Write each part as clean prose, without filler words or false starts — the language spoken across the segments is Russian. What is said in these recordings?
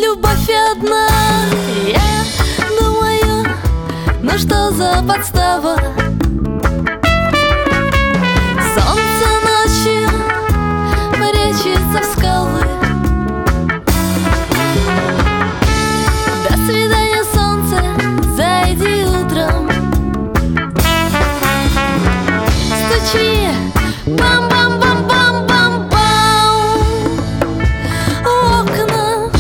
любовь одна. Я думаю, ну что за подстава? Солнце ночью прячется в скалы. До свидания, солнце, зайди утром. Стучи, бам-бам-бам-бам-бам-бам в окна.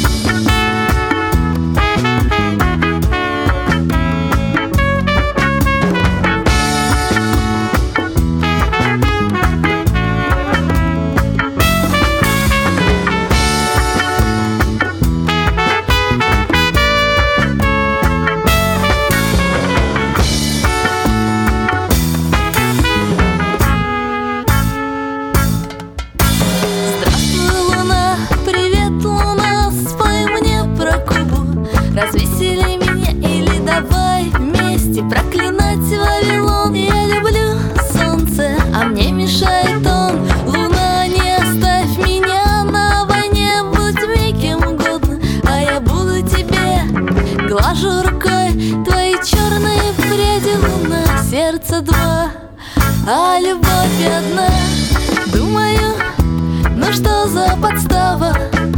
Развесели меня или давай вместе проклинать Вавилон. Я люблю солнце, а мне мешает он. Луна, не оставь меня на войне, будь мне кем угодно, а я буду тебе. Глажу рукой твои черные пряди, луна. Сердце два, а любовь одна. Думаю, ну что за подстава?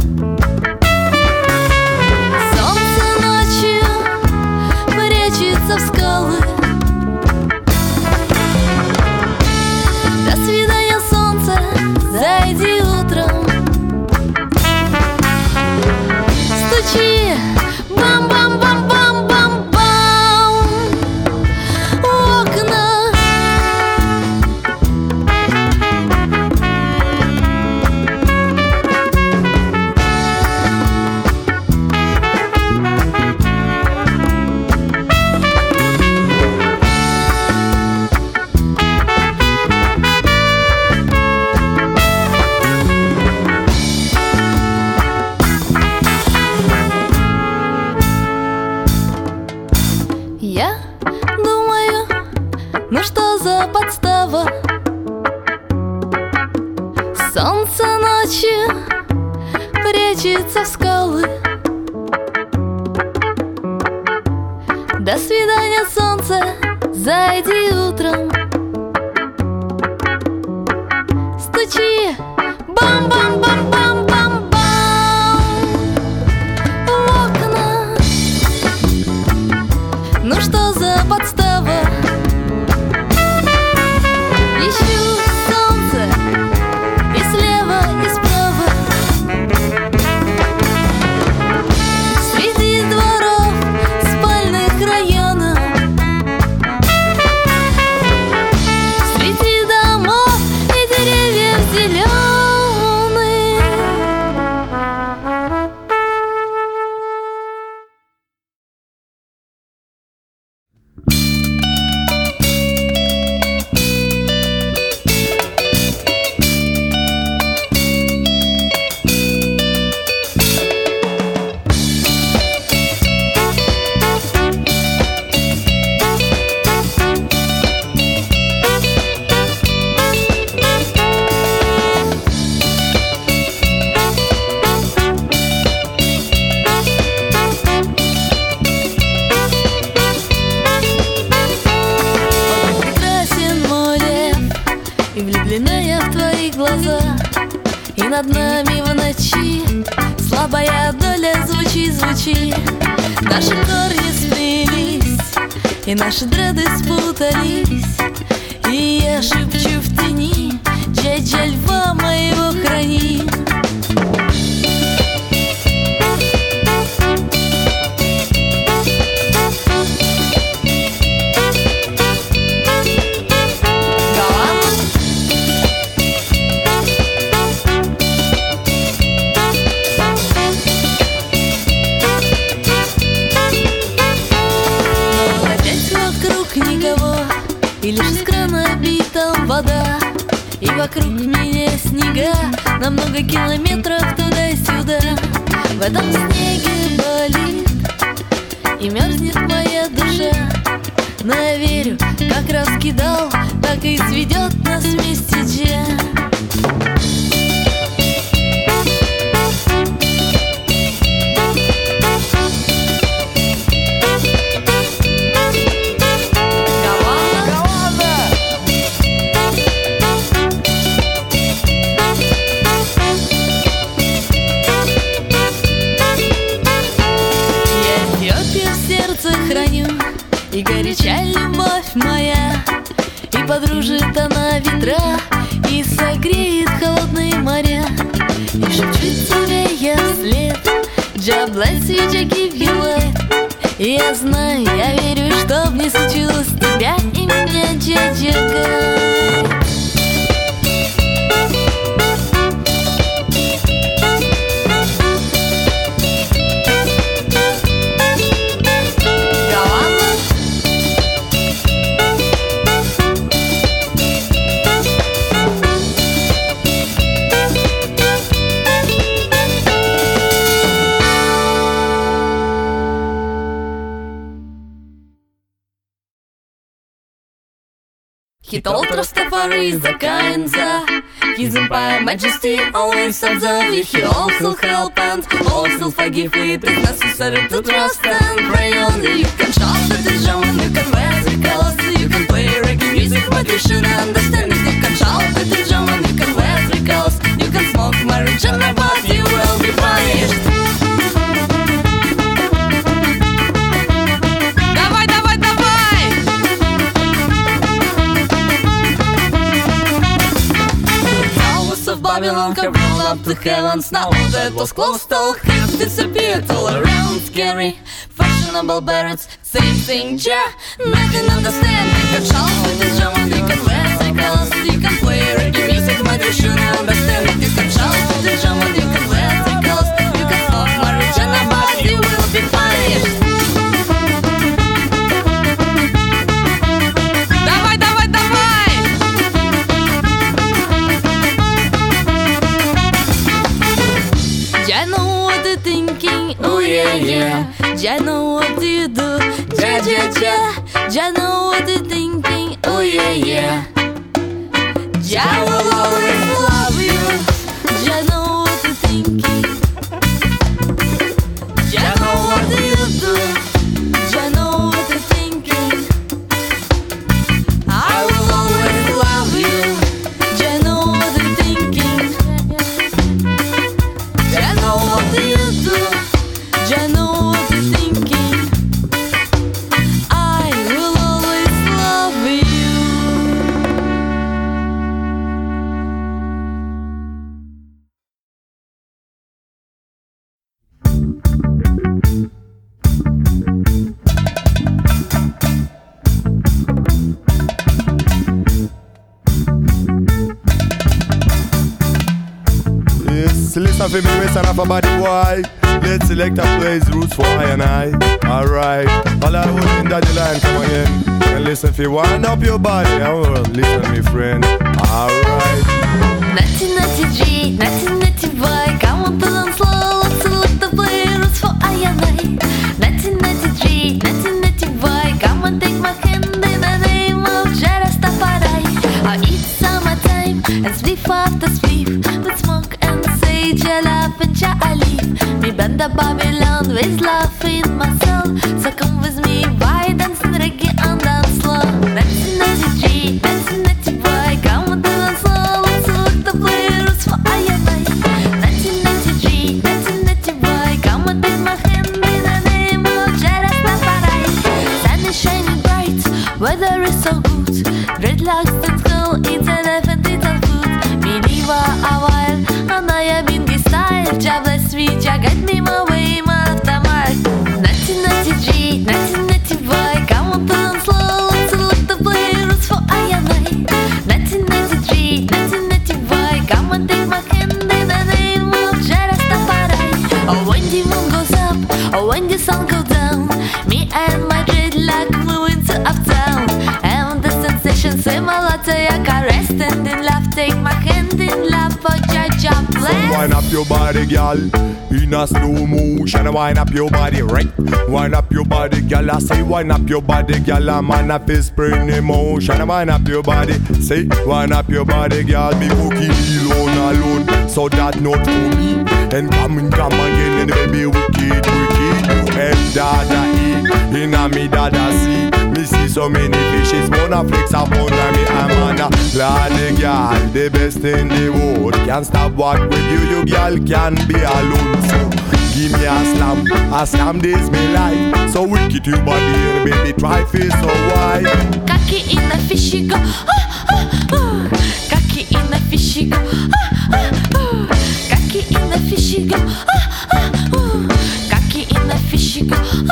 В скалы. До свидания, солнце, зайди утром. Стучи, бам-бам-бам-бам-бам-бам в окна. Я думаю, ну что за подстава? Солнце ночью прячется в скалы. До свидания, солнце, зайди утром. Стучи, бам-бам-бам-бам-бам-бам в окна. Ну что за подстава? Ищу солнце и слева, и справа. Среди дворов, спальных районов, среди домов и деревьев зеленых. И влюблена я в твои глаза, и над нами в ночи слабая доля звучи. Наши корни сплелись, и наши дреды спутались, и я шепчу в тени: Джа-Джа, льва моего храни. И лишь из крана бит там вода, и вокруг меня снега на много километров туда-сюда. В этом снеге болит и мерзнет моя душа, но я верю, как раскидал, так и сведет нас вместе Джа. подружит она ветра и согреет холодные моря. И шепчет тебе я вслед: God bless you, I give you life. И я знаю, я верю, что не случилось тебя и меня, Джаджага. He told Rastafari is the Kainza. His empire majesty always observe it. He also help and also forgive. It is necessary to trust and pray only. You can shout at the German, you can wear the colors, you can play reggae music, but you should understand it. You can shout at the German, you can wear the colors, you can smoke marijuana, but you will be punished. Babylon have rolled up to heavens. Now that was close to have disappeared. All around scary fashionable barons, same thing, yeah, nothing understand. You can shout with the German, you can wear the colors, you can play reggae music, but you should understand it. You can shout with the German, you can wear the colors, you can smoke marijuana, but you will be punished. I know what you're thinking, oh yeah, yeah. I know what you do, ja, ja, ja. I know what you're thinking, oh yeah, yeah. I will always love you. I know what you're thinking. I know what you do. I know what you're thinking. I will always love you. I know what you're thinking. I know what you do, I know what you're thinking. I will always love you. Listen for me, we stand up a body boy. Let's select a praise roots for I and I. Alright, all I hold in that line, come again. And listen if you wind up your body. Oh, listen me friend. Alright. Natty natty G, natty natty boy. Come on to dance slow, let's select the praise roots for I and I. Natty natty G, natty natty boy. Come on, take my hand in the name of Jah Rastafari. Oh, it's summertime and sleep after sleep. Let's smoke and Jah laugh and Jah alive. Me band the Babylon with love in my soul. So come with me, why dance and reggae and dance slow. Natty natty G, natty natty boy. Come on to dance slow, let's look the players for I and I. Natty natty G, natty natty boy. Come on, take my hand in the name of Jah Rastafari. Sun is shining bright, weather is so good. Dreadlocks and skull, it's elephant, it's on food. Me leave a while, and I have been this style. Jah bless me, Jah guide me my way, my after mark. Natty natty G, natty natty boy. Come on to dance slow, let's select the players for I and I. Natty natty G, natty natty boy. Come on, take my hand in the name of Jah Rastafari. Oh, when the moon goes up, oh, when the sun goes down, me and my dreadlock moving to uptown. And the sensation similar to your caress, and in love, take my hand in love for Jah Jah bless. Wind up your body, girl, in a slow motion. Wind up your body, right? Wind up your body, girl. I say wind up your body, girl. A man a fist spring emotion. Wind up your body, say wind up your body, girl. Me cookie alone, so that not for me. And come again, and baby wicked. And dada E, inna me dada see. Me see so many fishes, mona flicks up on me. I'm on a lady girl, the best in the world. Can't stop walk with you girl can be alone. So give me a slam this me life. So wicked you body, baby try face so wide. Cocky in the fish фищико, кокаина фищико, кокаина фищико, кокаина фищико.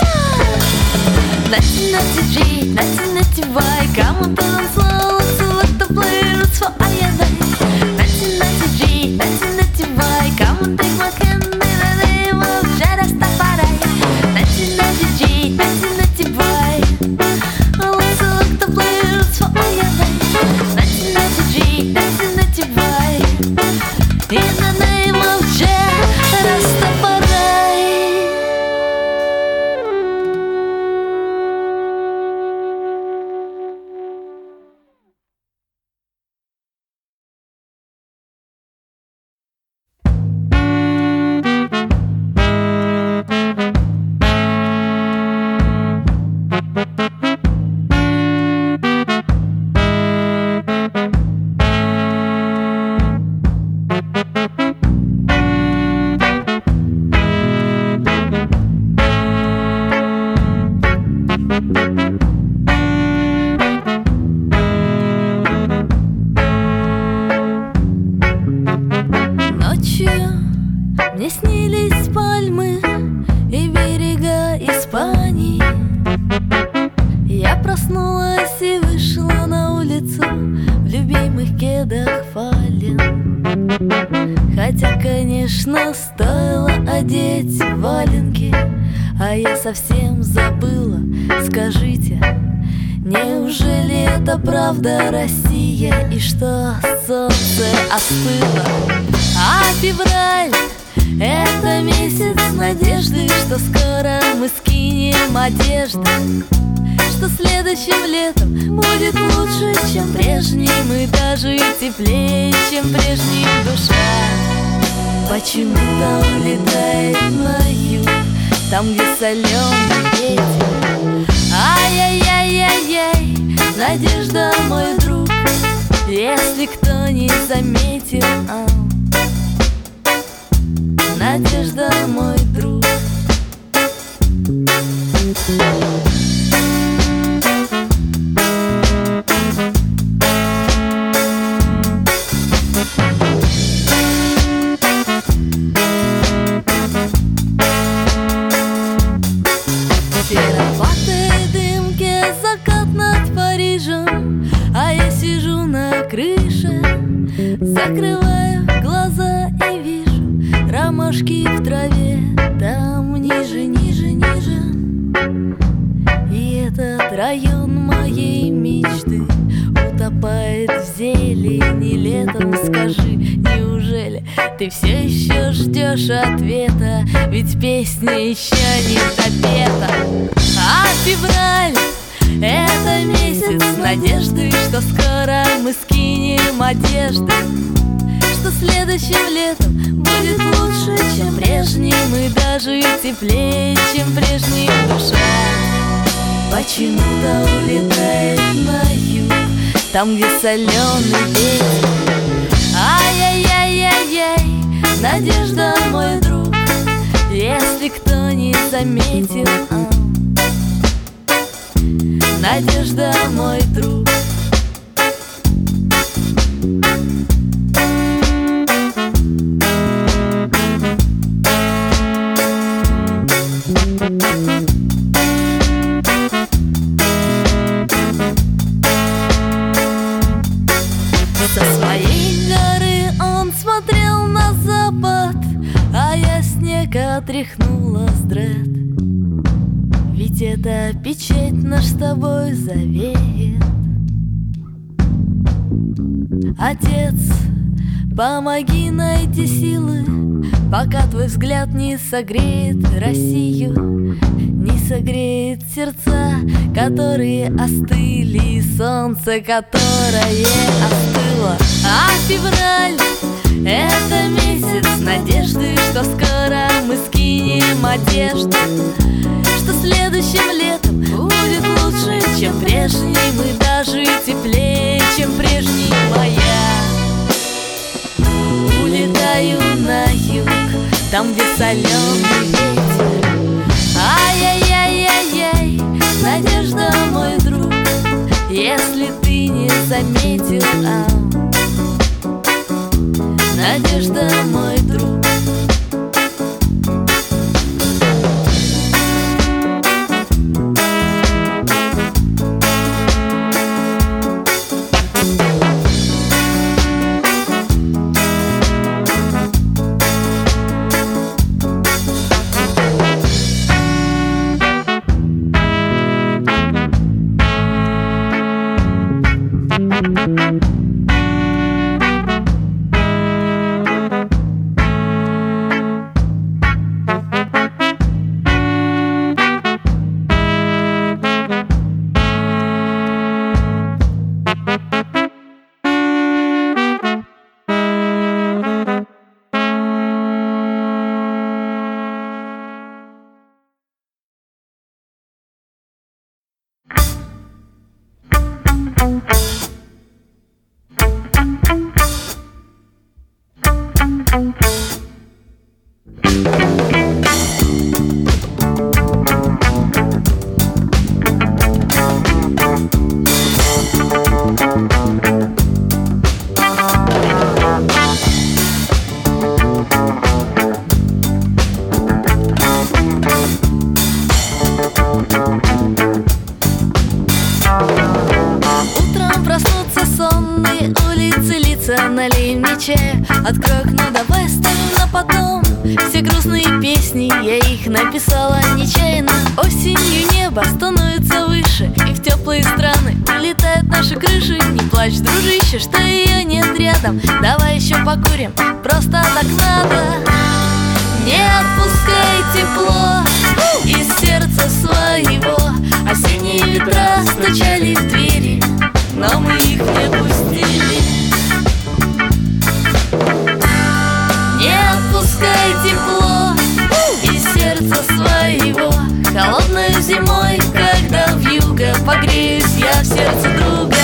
Nati, nati, vai, kamo tan slow, select the players for I and I. Nati, vai, kamo take my hand in the name of Rastafari. Nati, vai, select the players for I and I. Nati, vai, in the name of Rastafari. Мне снились пальмы и берега Испании. Я проснулась и вышла на улицу в любимых кедах фален. Хотя, конечно, стоило одеть валенки, а я совсем забыла. Скажите, неужели это правда Россия? И что солнце остыло? А февраль — это месяц надежды, что скоро мы скинем одежду, что следующим летом будет лучше, чем прежним, и даже теплее, чем прежним душа. Почему-то улетает на юг, там, где соленый ветер. Ай-яй-яй-яй-яй, надежда, мой друг, если кто не заметил. Надежда, мой друг. В сероватой дымке закат над Парижем, а я сижу на крыше, закрываю глаза и вижу ромашки в траве, там ниже, ниже, ниже. И этот район моей мечты утопает в зелени летом. Скажи, неужели ты все еще ждешь ответа? Ведь песня еще не допета. А февраль — это месяц надежды, что скоро мы скинем одежду, что следующим летом будет лучше, чем прежним, и даже теплее, чем прежним душа. Почему-то улетает на юг, там, где соленый ветер. Ай-яй-яй-яй-яй, надежда, мой друг, если кто не заметил. Надежда, мой друг. Со своей горы он смотрел на запад, а я снег отряхнула с дред. Ведь это печать наш с тобой завет. Отец, помоги найти силы, пока твой взгляд не согреет Россию, не согреет сердца, которые остыли, и солнце, которое остыло. А февраль — это месяц надежды, что скоро мы скинем одежду, что следующим летом будет лучше, чем прежним, и даже теплее, чем прежний. Моя улетаю на юг, там, где соленый ветер. Ай-яй-яй-яй-яй, надежда, мой друг, если ты ты не заметил, надежда, мой друг. Налей мне чая, открой окно, давай ставим на потом. Все грустные песни, я их написала нечаянно. Осенью небо становится выше, и в теплые страны улетают наши крыши. Не плачь, дружище, что ее нет рядом. Давай еще покурим, просто так надо. Не отпускай тепло из сердца своего. Осенние ветра стучали в двери, но мы их не пустили. Не отпускай тепло из сердца своего. Холодной зимой, когда вьюга, погреюсь я в сердце друга.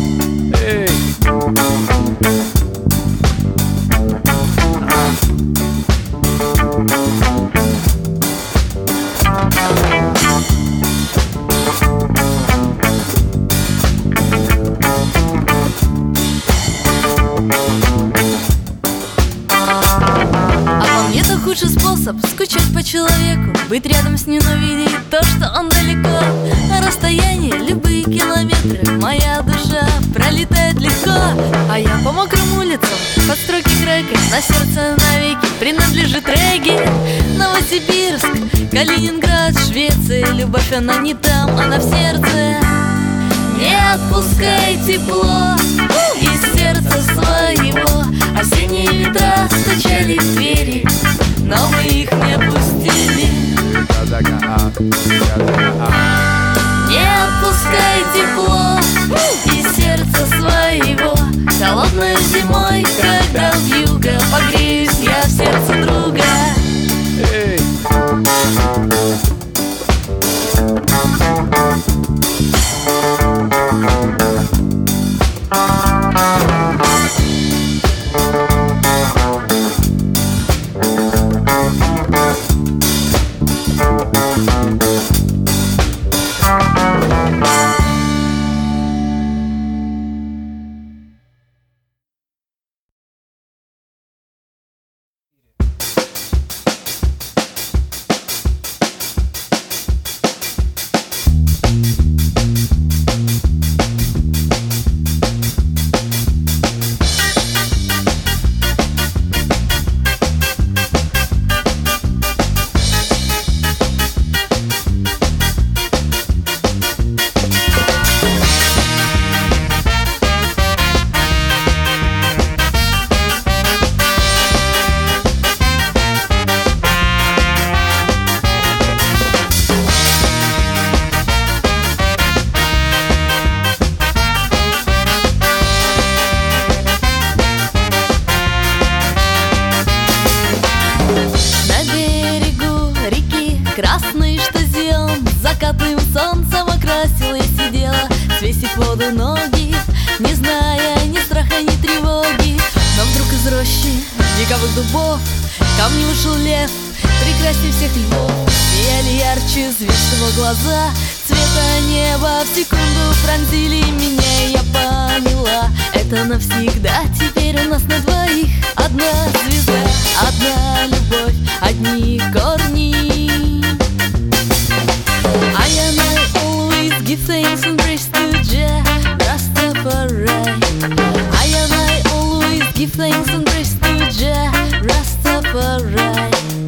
Лучший способ скучать по человеку, быть рядом с ним, но видеть то, что он далеко. На расстоянии любые километры моя душа пролетает легко. А я по мокрым улицам, под строки крека, на сердце навеки принадлежит регги. Новосибирск, Калининград, Швеция, любовь она не там, она в сердце. Не отпускай тепло из сердца своего. Осенние ветра стучали в двери, но мы их не пустили. Не отпускай тепло из сердца своего. Холодной зимой, когда вьюга, погреюсь я в сердце друга. Красный, что зелен, закатным солнцем окрасил. Я сидела, свесив воду ноги, не зная ни страха, ни тревоги. Но вдруг из рощи вековых дубов ко мне вышел лев, прекрасней всех львов. Сияли ярче звезд его глаза, цвета неба в секунду пронзили меня. мне я поняла, это навсегда. Теперь у нас на двоих одна звезда, одна любовь, одни корни. And I always give thanks and praise to Jah Rastafari. And I always give thanks and praise to Jah Rastafari.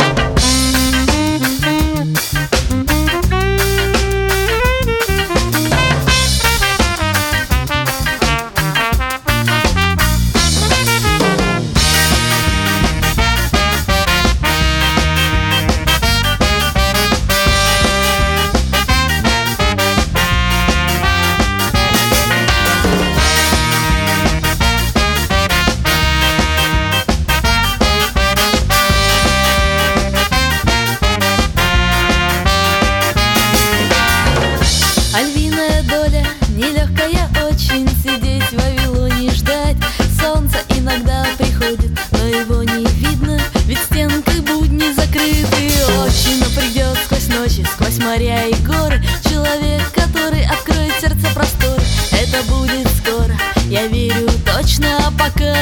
Львиная доля, нелегкая очень сидеть в Вавилоне, ждать. Солнце иногда приходит, но его не видно, ведь стенки будни закрыты. Очень, но придет сквозь ночи, сквозь моря и горы человек, который откроет сердце простор. Это будет скоро, я верю точно пока.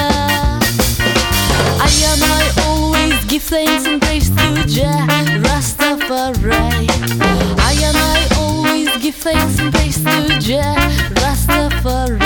And I always give thanks and praise to Jah Rastafari. And I always give thanks and praise to Jah Rastafari.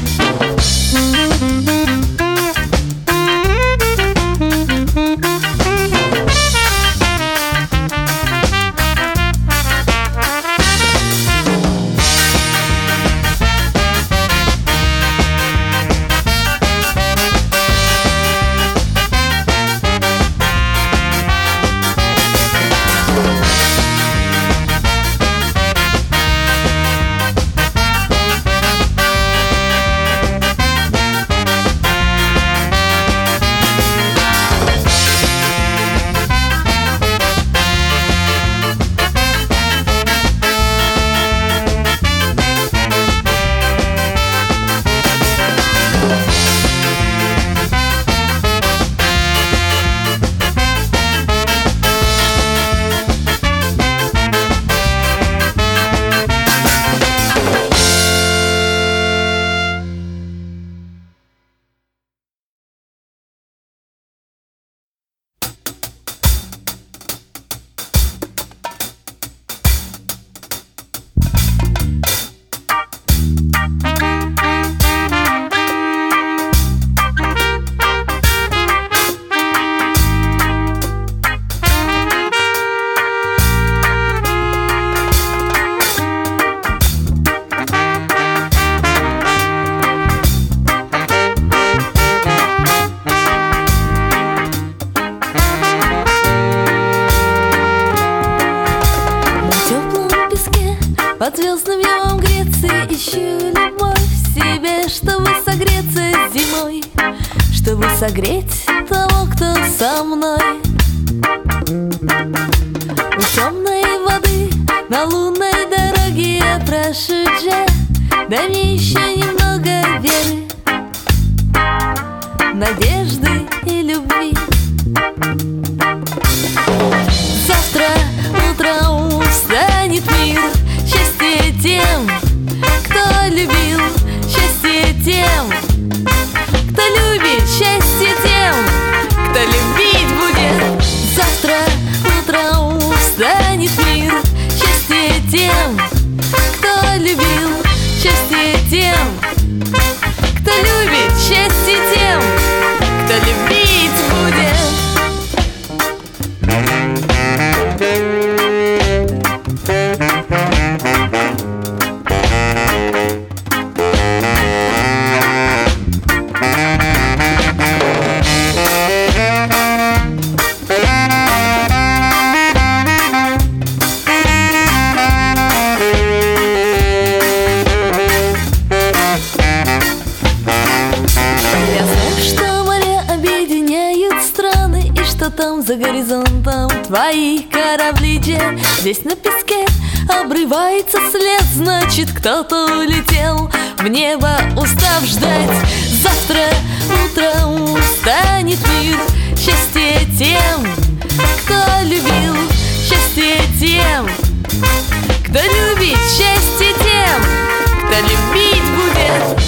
Под звездным небом Греции ищу любовь в себе, чтобы согреться зимой, чтобы согреть того, кто со мной. У темной воды на лунной дороге я прошу Джа, дай мне еще немного веры, надежды и любви. Завтра утром станет мир, счастье тем, кто любил, счастье тем, кто любит, счастье тем, кто любить будет. Завтра утром станет мир, счастье тем, кто любил, счастье тем, кто любит, счастье тем, кто любить будет. Там за горизонтом твои корабли, здесь на песке обрывается след, значит, кто-то улетел в небо, устав ждать. Завтра утром станет мир, счастье тем, кто любил, счастье тем, кто любит, счастье тем, кто любить будет.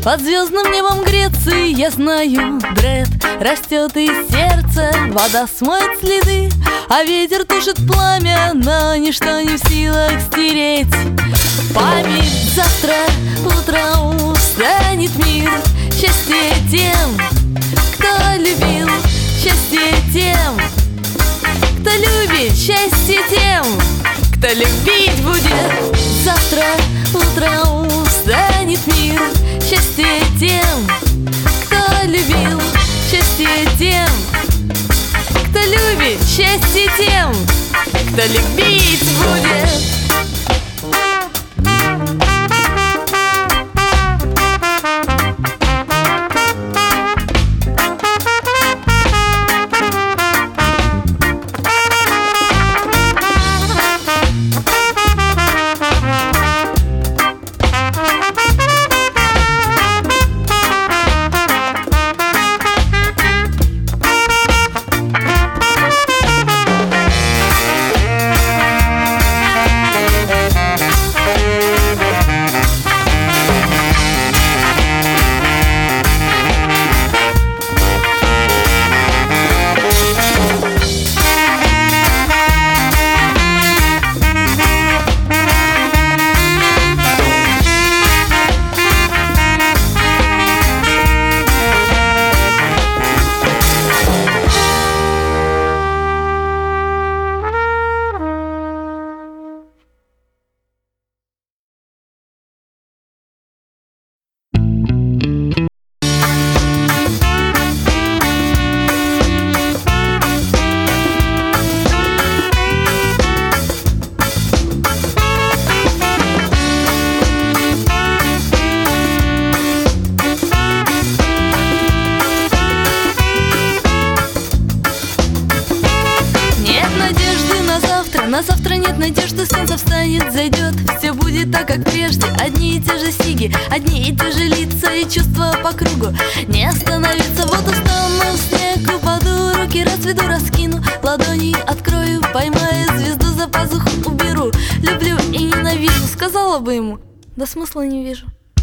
Под звездным небом Греции, я знаю, дред растет из сердца, вода смоет следы, а ветер тушит пламя, но ничто не в силах стереть память. Завтра утром встанет мир, счастье тем, кто любил, счастье тем, кто любит, счастье тем, кто любить будет. Завтра утром встанет мир, счастье тем, кто любил, счастье тем, кто любит, счастье тем, кто любить будет. На завтра нет надежды, солнце встанет, зайдет, все будет так, как прежде. Одни и те же сиги, одни и те же лица и чувства по кругу. Не остановиться, вот устану в снег, упаду, руки разведу, раскину, ладони открою, поймаю звезду, за пазуху уберу. Люблю и ненавижу, сказала бы ему, да смысла не вижу.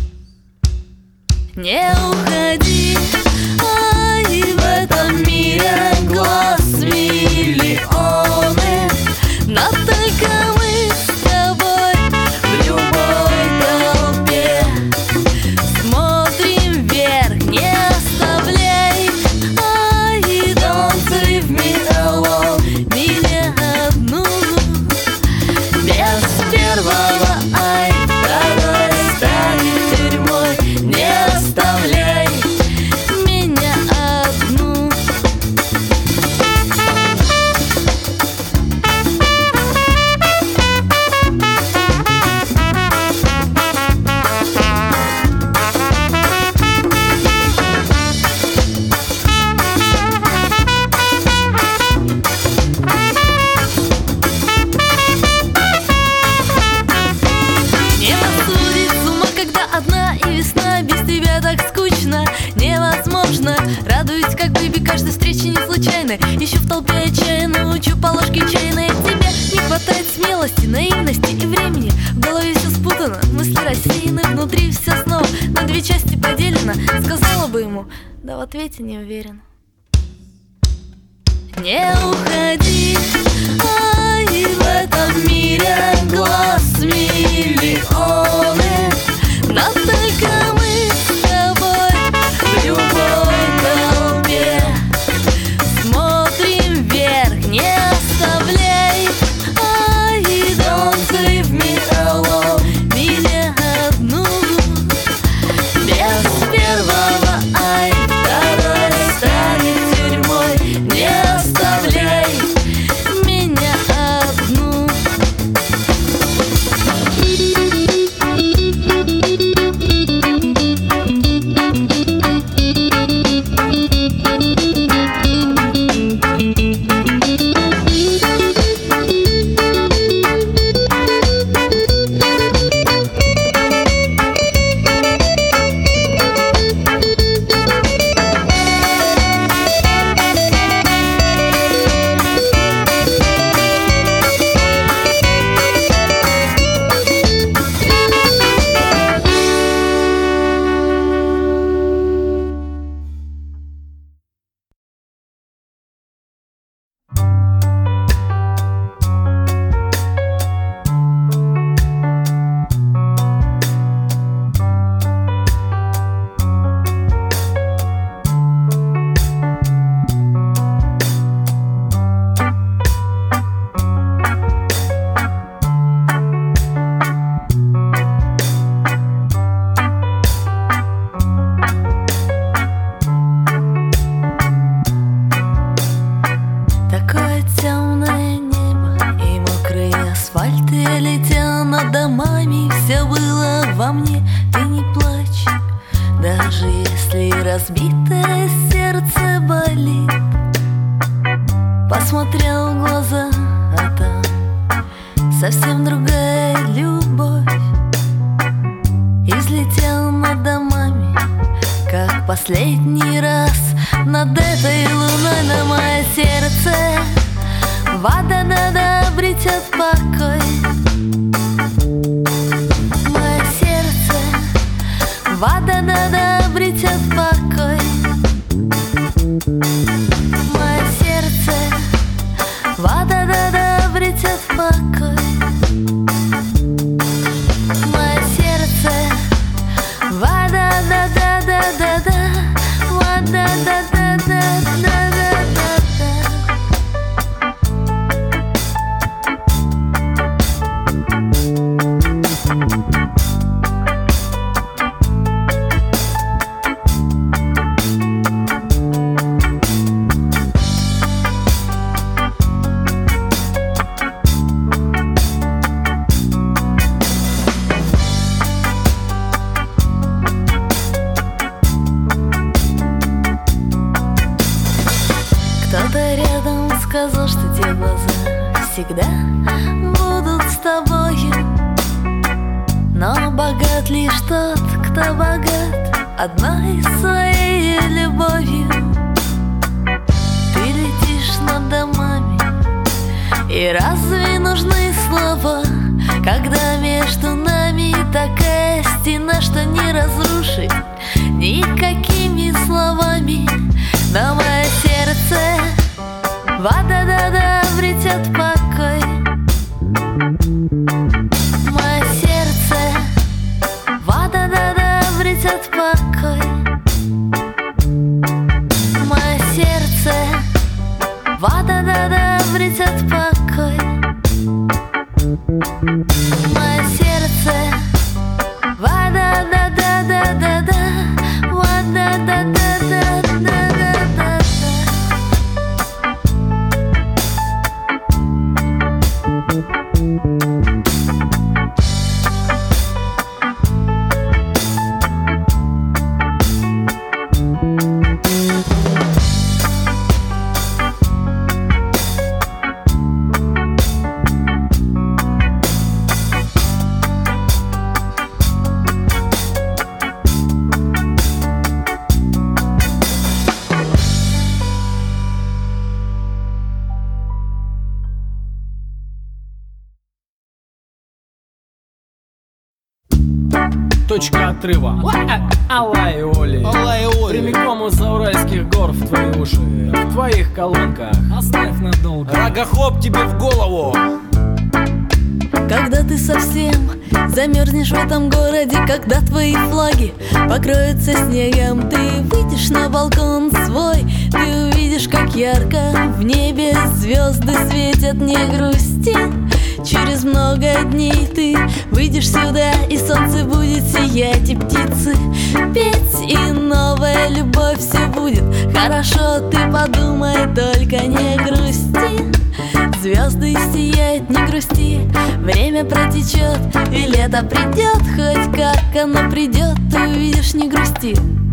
Не уходи, ай, в этом мире глаз миллионы, но только мы с тобой в любой толпе смотрим вверх, не оставляй, ай, танцуй в мелом, меня одну, без первого, ай, второй станет тюрьмой, не оставляй меня одну. Невозможно, радуюсь, как бэби, каждой встрече не случайно. Ищу в толпе отчаянно, учу по ложке чайной. Тебе не хватает смелости, наивности и времени. В голове все спутано, мысли рассеяны, внутри все снова на две части поделено. Сказала бы ему, да в ответе не уверена. Не уходи, ай, в этом мире глаз миллионы, но только мы с тобой в любой толпе смотрим вверх, не оставляй, ай, танцуй в мелом, меня одну, без первого, ай, второй станет тюрьмой, не оставляй меня одну. Разбитое сердце болит. Посмотрел в глаза, а там совсем другая любовь. Излетел над домами, как последний раз над этой луной. На мое сердце ва-да-да-да обретет покой. Мое сердце ва-да-да-да обретет покой. Мое сердце ва-да-да-да обретет покой. Мое сердце ва-да-да-да-да-да-да, ва-да-да-да-да-да-да-да. Кто-то рядом сказал, что те глаза всегда будут с тобою. Но богат лишь тот, кто богат одной своей любовью. Ты летишь над домами, и разве нужны слова, когда между нами такая стена, что не разрушить никакими словами? Но мое сердце ва-да-да-да обретет покой. Мое сердце ва-да-да-да обретет покой. Мое сердце ва-да-да-да обретет покой. Мое сердце ва-да-да-да-да-да-да, ва-да-да-да-да-да-да. Точка отрыва. Алай Оли. Прямиком из Уральских гор в твои уши. В твоих колонках оставь надолго. Рогохоп тебе в голову. Когда ты совсем замерзнешь в этом городе, когда твои флаги покроются снегом, ты выйдешь на балкон свой, ты увидишь, как ярко в небе звезды светят. Не грусти, через много дней ты выйдешь сюда, и солнце будет сиять, и птицы петь, и новая любовь, все будет хорошо. Ты подумай, только не грусти. Звезды сияют, не грусти. Время протечет, и лето придет. Хоть как оно придет, ты увидишь, не грусти.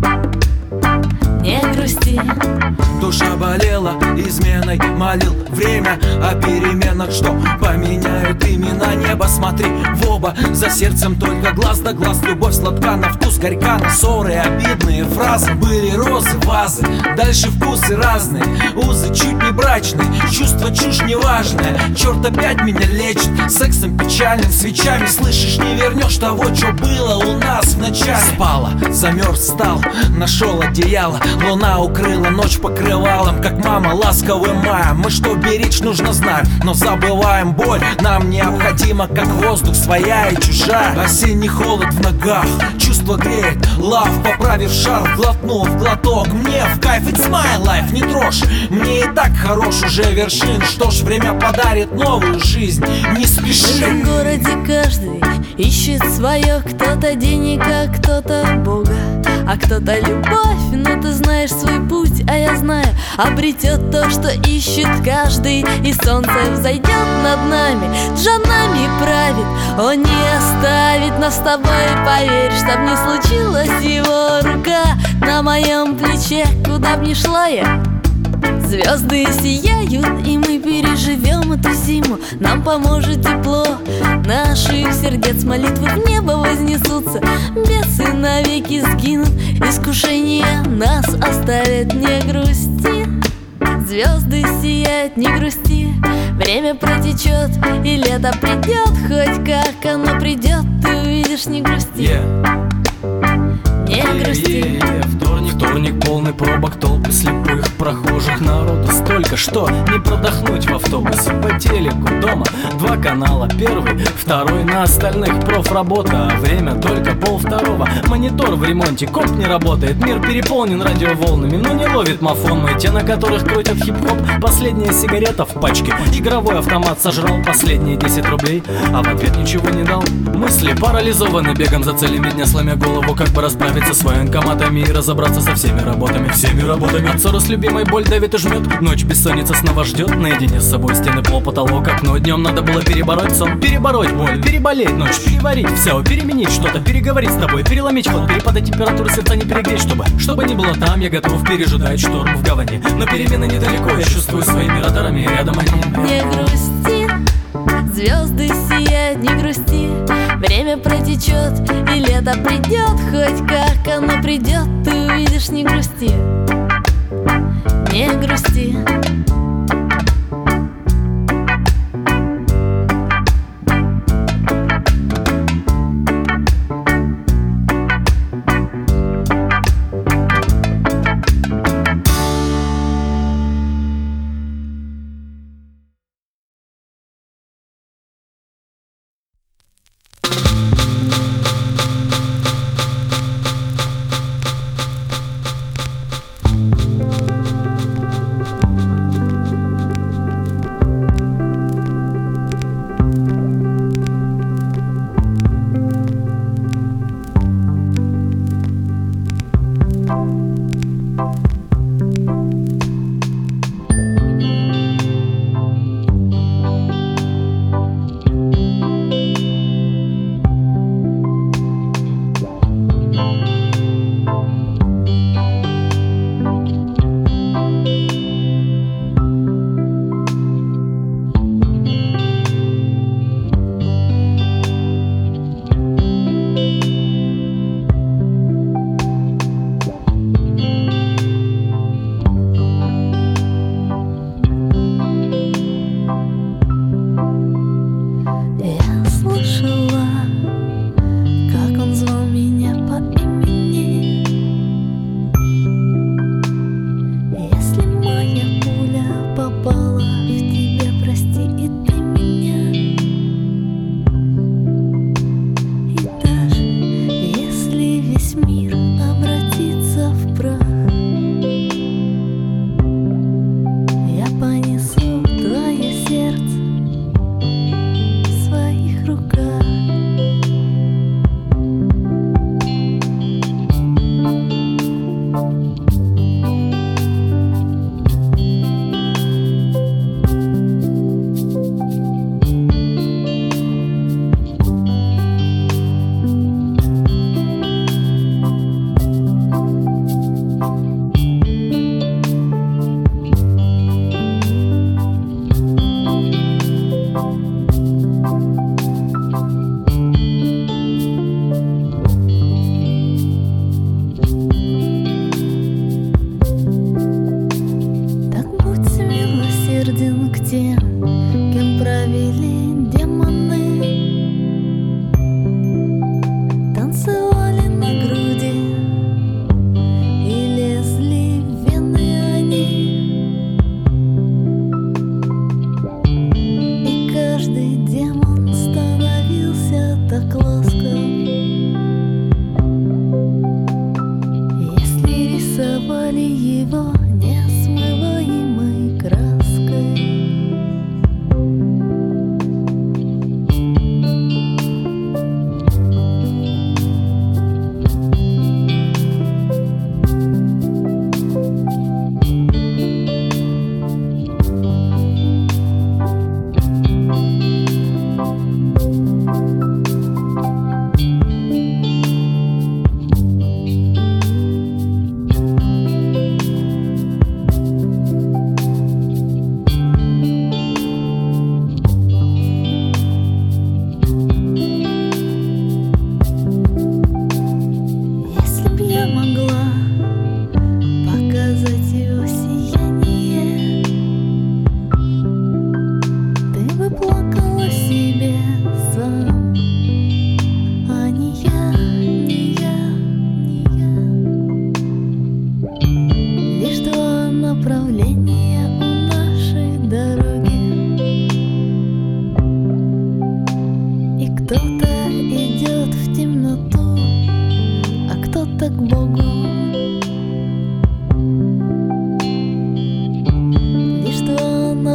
Не грусти. Душа болела изменой, молил время о переменах, что поменяют имена. Небо смотри в оба, за сердцем только глаз да глаз. Любовь сладка на вкус, горька на ссоры, обидные фразы. Были розы, вазы, дальше вкусы разные. Узы чуть не брали. прозрачный, чувство чушь неважная. Черт опять меня лечит сексом печальным, свечами. Слышишь, не вернешь того, что было у нас в начале. Спала, замерз, встал, нашел одеяло. Луна укрыла ночь покрывалом, как мама ласковым маем. Мы что беречь нужно знаем, но забываем боль. Нам необходимо, как воздух, своя и чужая. Осенний холод в ногах, чувство греет. Лав, поправив шар, глотнув глоток. Мне в кайф, it's my life, не трожь. Мне и так хорош уже вершин. Что ж, время подарит новую жизнь, не спеши. В этом городе каждый ищет свое. Кто-то денег, а кто-то Бога, а кто-то любовь. Но ты знаешь свой путь, а я знаю, обретет то, что ищет каждый. И солнце взойдет над нами, джанами правит. Он не оставит нас с тобой, поверь. Чтоб не случилась его рука на моем плече, куда б ни шла я. Звезды сияют, и мы переживем эту зиму. Нам поможет тепло наших сердец. Молитвы в небо вознесутся, бесы навеки сгинут. Искушение нас оставит, не грусти. Звезды сияют, не грусти. Время протечет, и лето придет. Хоть как оно придет, ты увидишь, не грусти. Не грусти. Вторник полный пробок, толпы слепых прохожих. Народу столько, что не продохнуть в автобусе. По телеку дома 2 канала, первый, второй. На остальных профработа, а время только 1:30. Монитор в ремонте, комп не работает. Мир переполнен радиоволнами, но не ловит мафон мой. Те, на которых крутят хип-хоп. Последняя сигарета в пачке. Игровой автомат сожрал последние 10 рублей, а в ответ ничего не дал. Мысли парализованы бегом за целями дня, сломя голову, как бы расправиться с военкоматами и разобраться со всеми работами. От ссоры с любимой боль давит и жмет. Ночь бессонница снова ждет. Наедине с собой стены, пол, потолок, окно. Днем надо было перебороть сон, перебороть боль, переболеть ночь, переварить все, переменить что-то, переговорить с тобой, переломить ход, перепадать температуру сердца, не перегреть, чтобы не было там. Я готов пережидать шторм в гавани, но перемены недалеко, я чувствую своими радарами, рядом они. Не грусти, звезды сияют, не грусти. Время протечет, и лето придет. Хоть как оно придет, ты увидишь, не грусти. Не грусти.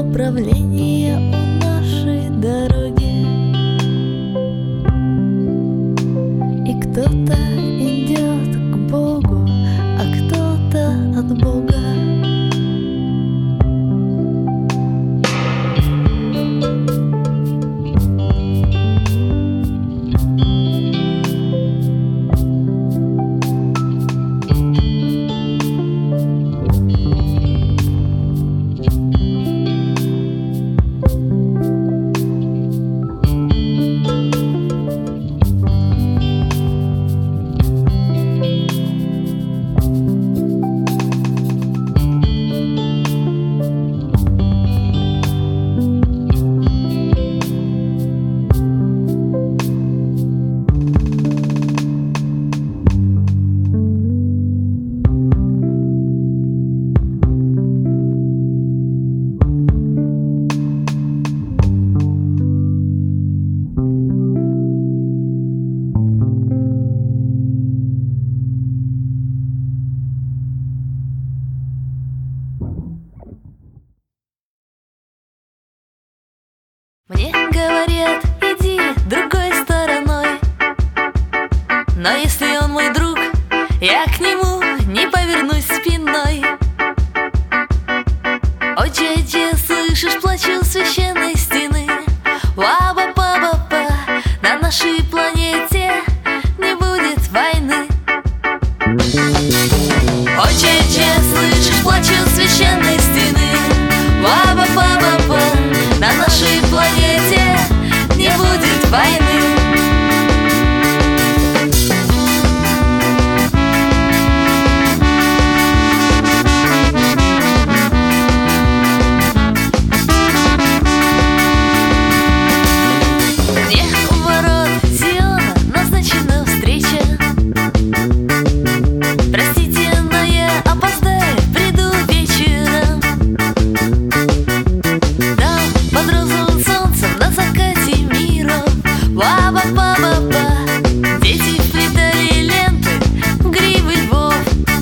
направление у нашей дороги, и кто-то идет к Богу, а кто-то от Бога. Мне говорят, иди другой стороной, но если он мой друг, я к нему не повернусь спиной. О, че, слышишь, плачу священной стены. Ва-ба-ба-ба-ба, на нашей планете не будет войны. О, че, слышишь, плачу священной стены. Ва-ба-ба-ба-ба, на нашей планете не будет войны. Мне у ворот Сиона назначена встреча. Простите, но я опоздаю, приду вечером. Там под розовым солнцем на закате миров. Ва-ба-ба-ба-ба, дети вплетали ленты в гривы львов.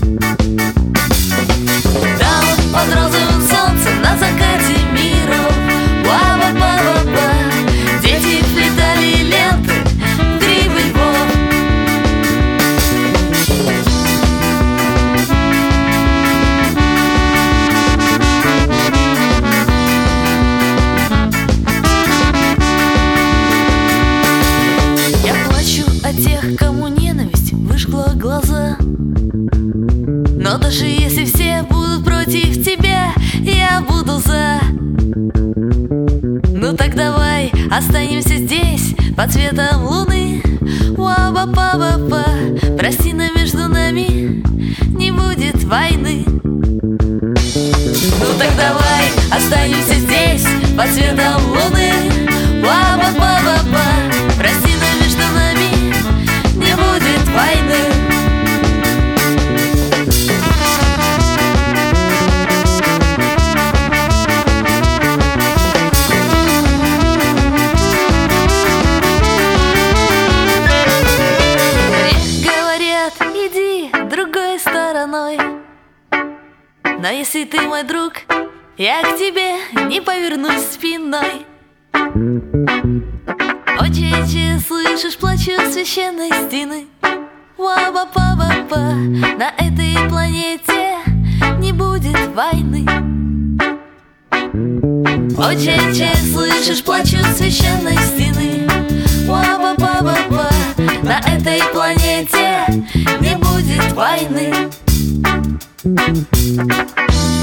Там под розовым солнцем на закате миров. Ва-ба-ба-ба-ба, дети вплетали ленты в гривы львов. Я плачу о тех, кому ненависть выжгла глаза. Но даже если все будут против тебя, я буду за. Ну так давай останемся здесь под светом луны. Ва-ба-ба-ба-ба, прости, но между нами не будет войны. Ну так давай останемся здесь под светом луны. Ва-ба-ба-ба-ба, прости, но между нами не будет войны. Мне говорят, иди другой стороной, но если ты мой друг, я к тебе не повернусь спиной. О, че, слышишь, плачу священной стены. Ва-ба-ба-ба-ба, на этой планете не будет войны. О, че, слышишь, плачу священной стены. Ва-ба-ба-ба-ба, на этой планете не будет войны.